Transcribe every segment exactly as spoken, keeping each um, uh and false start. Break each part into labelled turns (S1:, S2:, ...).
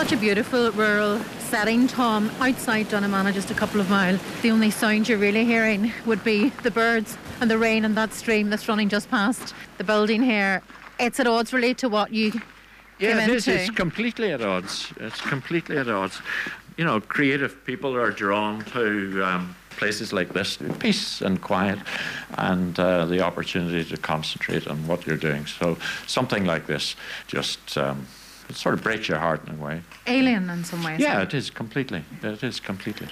S1: Such a beautiful rural setting, Tom. Outside Dunnamanna, just a couple of miles, the only sound you're really hearing would be the birds and the rain and that stream that's running just past the building here. It's at odds really to what you
S2: yeah,
S1: came
S2: it
S1: into.
S2: is. It's completely at odds. It's completely at odds. You know, creative people are drawn to um, places like this, peace and quiet, and uh, the opportunity to concentrate on what you're doing. So something like this just um, it sort of breaks your heart in a way.
S1: Alien in some ways.
S2: Yeah, it is completely. It is completely.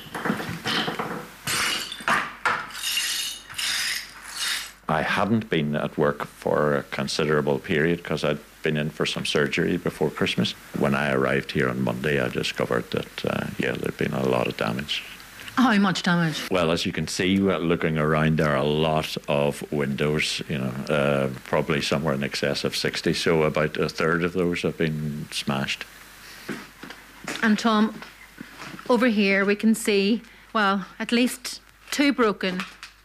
S2: I hadn't been at work for a considerable period because I'd been in for some surgery before Christmas. When I arrived here on Monday, I discovered that, uh, yeah, there'd been a lot of damage.
S1: How much damage?
S2: Well, as you can see, uh, looking around, there are a lot of windows, you know, uh, probably somewhere in excess of sixty, so about a third of those have been smashed.
S1: And Tom, over here we can see, well, at least two broken.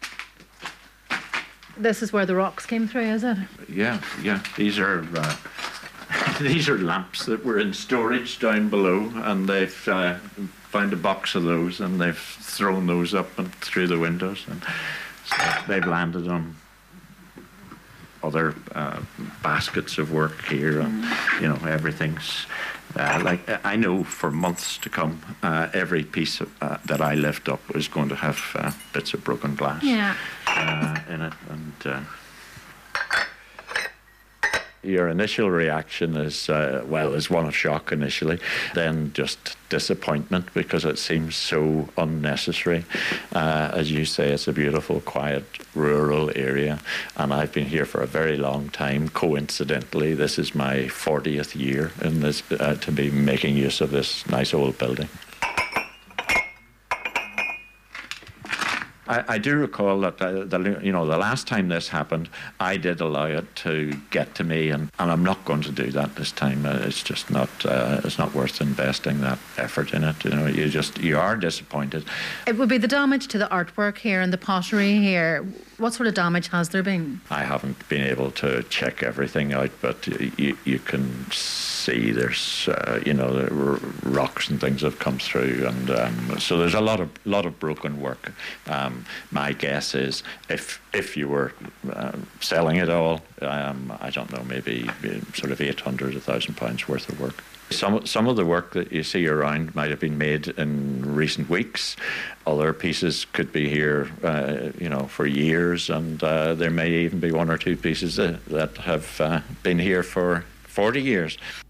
S1: This is where the rocks came through, is it?
S2: Yeah, yeah. These are uh, these are lamps that were in storage down below, and they've uh, found a box of those, and they've thrown those up and through the windows, and so they've landed on other uh, baskets of work here, and you know everything's. Uh, like I know for months to come, uh, every piece of, uh, that I lift up is going to have uh, bits of broken glass
S1: yeah.
S2: uh, in it, and uh, your initial reaction is uh, well, is one of shock initially, then just disappointment because it seems so unnecessary. Uh, as you say, it's a beautiful, quiet, rural area, and I've been here for a very long time. Coincidentally, this is my fortieth year in this uh, to be making use of this nice old building. I, I do recall that uh, the you know the last time this happened, I did allow it to get to me, and, and I'm not going to do that this time. Uh, it's just not uh, it's not worth investing that effort in it. You know, you just you are disappointed.
S1: It would be the damage to the artwork here and the pottery here. What sort of damage has there been?
S2: I haven't been able to check everything out, but you you can see there's uh, you know the rocks and things have come through, and um, so there's a lot of lot of broken work. Um, my guess is if if you were uh, selling it all, um, I don't know, maybe sort of eight hundred, a thousand pounds worth of work. Some some of the work that you see around might have been made in recent weeks. Other pieces could be here, uh, you know, for years, and uh, there may even be one or two pieces that, that have uh, been here for forty years.